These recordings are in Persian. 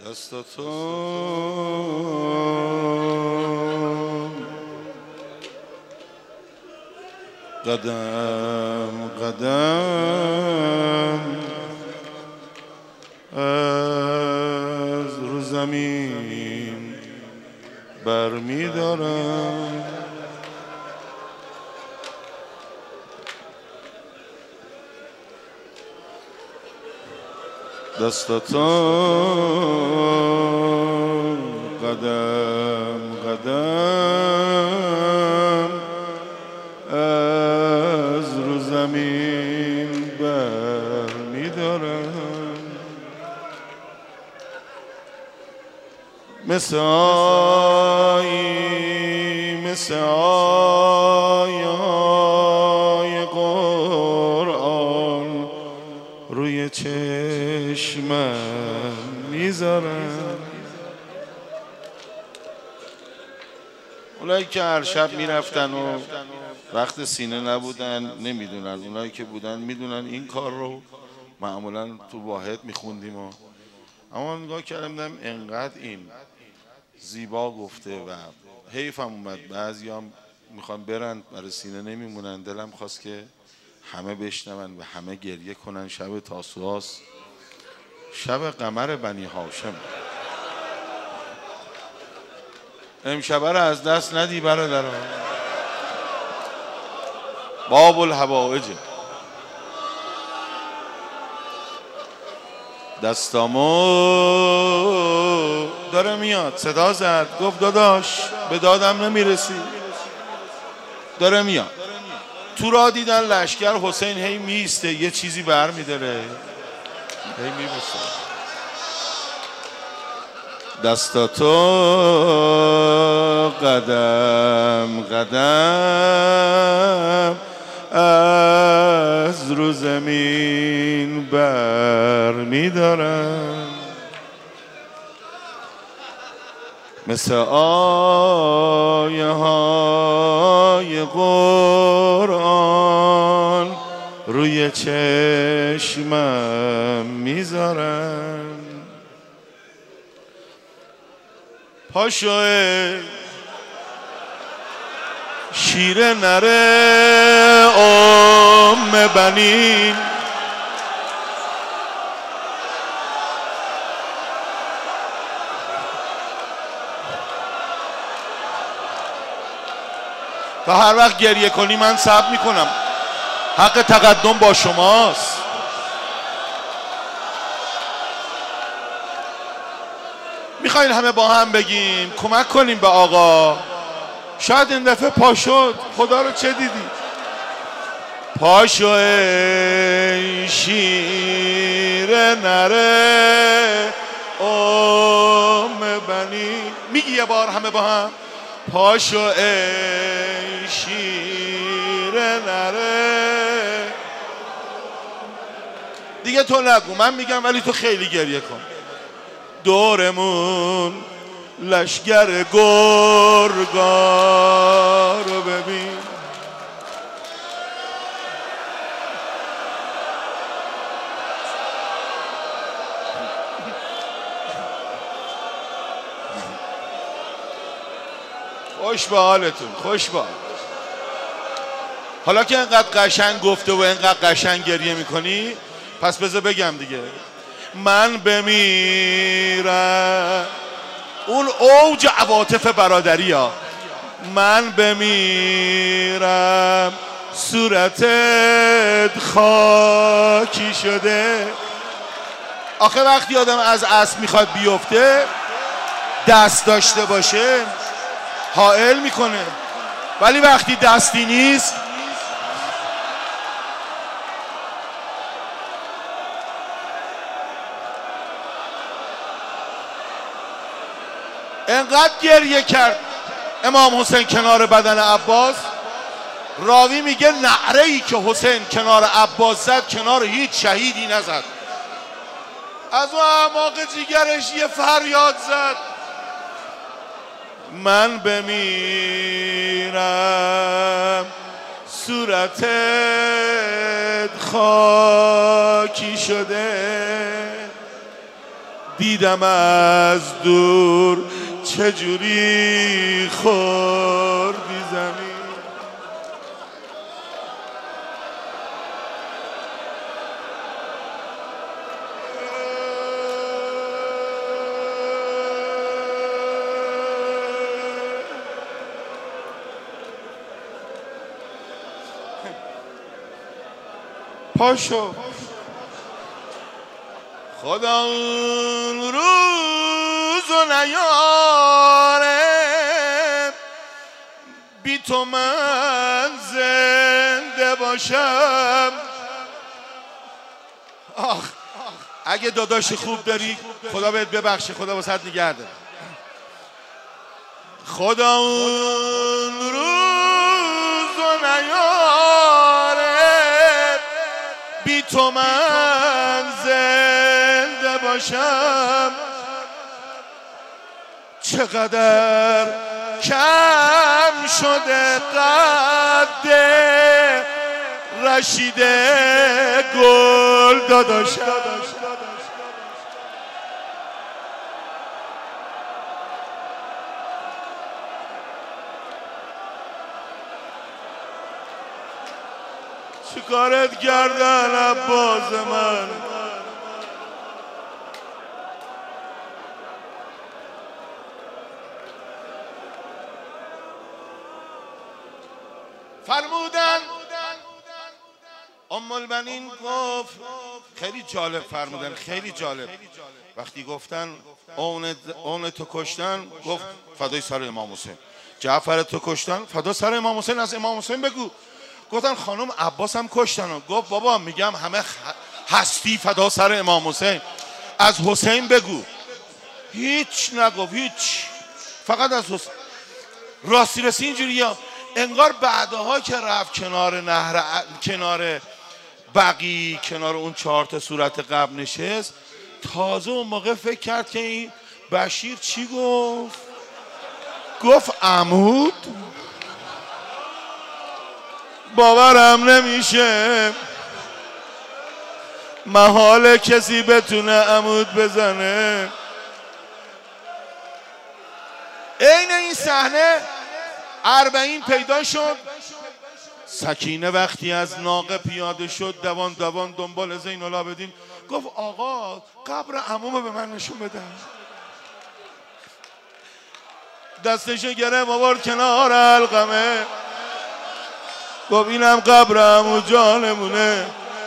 دستاتو قدم قدم از رو زمین برمی دارم، دستاتو قدم قدم از رو زمین برمی دارم، مثل آیای قرآن روی چشمم میذارم. اونایی که هر شب میرفتن و وقت سینه نبودن نمیدونن، اونایی که بودن میدونن این کار رو معمولا تو واحد میخوندیم اما نگاه کردم انقدر این زیبا گفته و حیفم اومد بعضیام میخوان برن برای سینه نمیمونن. دلم خواست که همه بشنون و همه گریه کنن. شب تاسوعاست، شب قمر بنی هاشم. امشبه رو از دست ندی برادران، باب الحوائجه. دستامو داره میاد، صدا زد گفت داداش به دادم نمیرسی. داره میاد. تو را دیدن لشکر حسین هی میسته یه چیزی بر میداره هی میبسه. دستاتو قدم قدم از رو زمین بر میدارم، مثل آیه های قرآن روی چشمم میذارم. پاشوه شیر نره ام بنین، و هر وقت گریه کنی من صبر میکنم، حق تقدم با شماست. میخواین همه با هم بگیم کمک کنیم به آقا؟ شاید این دفعه پا شد. خدا رو چه دیدی؟ پاشو ای شیر نره ام بنی. میگی یه بار همه با هم؟ پاشو ای شیر نره. دیگه تو نگو، من میگم ولی تو خیلی گریه کن. دورمون لشگر گرگا رو ببین، خوش به حالتون، خوش به حال. حالا که اینقدر قشنگ گفته و اینقدر قشنگ گریه میکنی پس بذار بگم دیگه. من بمیرم، اون اوج عواطف برادری ها. من بمیرم صورتت خاکی شده. آخه وقتی آدم از اسب میخواد بیفته دست داشته باشه حائل میکنه، ولی وقتی دستی نیست انقدر گریه کرد امام حسین کنار بدن عباس. راوی میگه نعره ای که حسین کنار عباس زد کنار هیچ شهیدی نزد. از اون اعماق جیگرش یه فریاد زد من بمیرم صورتت خاکی شده. دیدم از دور چجوری خوردی زمین. پاشو خدا اون روزو نیاره بی تو من زنده باشم. آخ اگه داداش خوب داری خدا بهت ببخشه، خدا واسط نگه داره. خدا اون روزو نیاره بی تو من زنده باشم. چقدر کم شده قد رشید گل داداشم. چیکارت کردن عباس من؟ فرمودن ام البنین گفت خیلی جالب فرمودن، خیلی جالب. وقتی گفتن اون تو کشتن گفت فدای سر امام حسین. جعفر تو کشتن فدا سر امام حسین، از امام حسین بگو. گفتن خانم عباس هم کشتن. گفت بابا میگم همه هستی فدا سر امام حسین، از حسین بگو. هیچ نگفت، هیچ، فقط از حسین. راستی رسی اینجوری ها، انگار بعدها که رفت کنار نهر، کنار بقی، کنار اون 4 تا صورت قبل نشست، تازه اون موقع فکر کرد که این بشیر چی گفت؟ گفت عمود؟ باورم نمیشه محال کسی بتونه عمود بزنه. عین این صحنه 40 پیدا شد. سکینه وقتی از ناقه پیاده شد دوان دوان دنبال زین العابدین، گفت آقا قبر عمومو به من نشون بده. دستشو گرفت آورد کنار علقمه، گفت اینم قبر عمو جانمونه.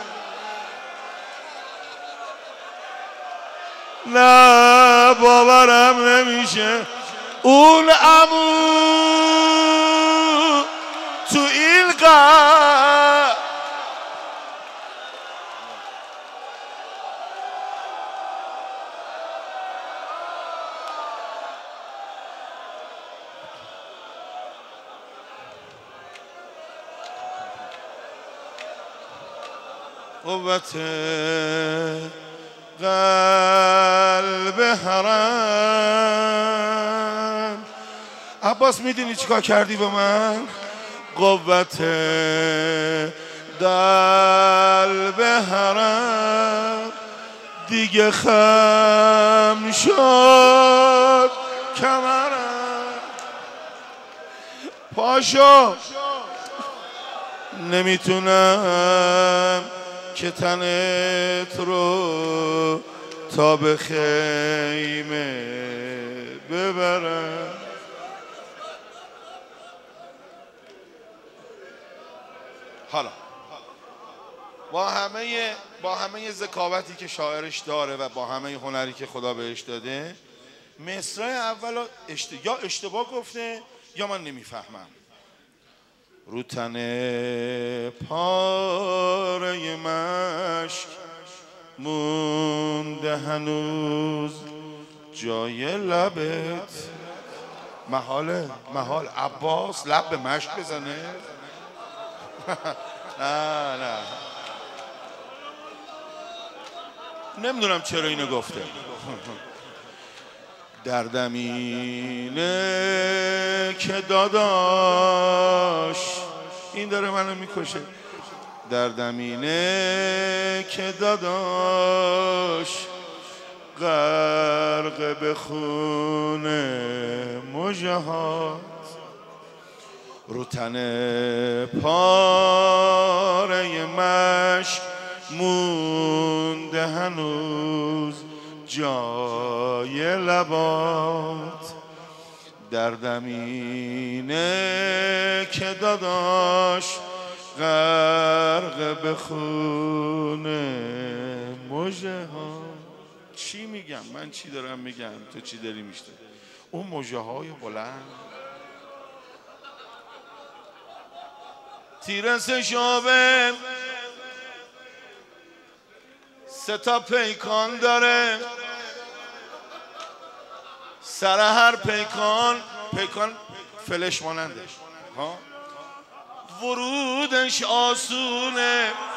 نه باورم نمیشه اون عمو تو این قبر قوت قلب حرم. عباس میدونی چیکار کردی به من؟ قوت قلب حرم دیگه خم شد کمرم. پاشو نمیتونم که تنت رو تا به خیمه ببرم. حالا با همه ذکاوتی که شاعرش داره و با همه هنری که خدا بهش داده، مصرع اول یا اشتباه گفته یا من نمیفهمم. رو تن پاره مشک مونده هنوز جای لبت. محال عباس لب به مشک بزنه؟ نه نمیدونم چرا اینو گفته. دردمینه که داداش، این داره منو میکشه. دردمینه که داداش غرق به خون مژهات، رو تن پاره مشک مونده هنوز جای لبات. دردم اینه که داداش غرق به خون مژهات. چی میگم من؟ چی دارم میگم؟ تو چی داری میشنوی؟ اون مژه‌های بلند، تیر سه‌شعبه 3 تا پیکان داره، سر هر پیکان فلش ماننده ها. ورودش آسونه،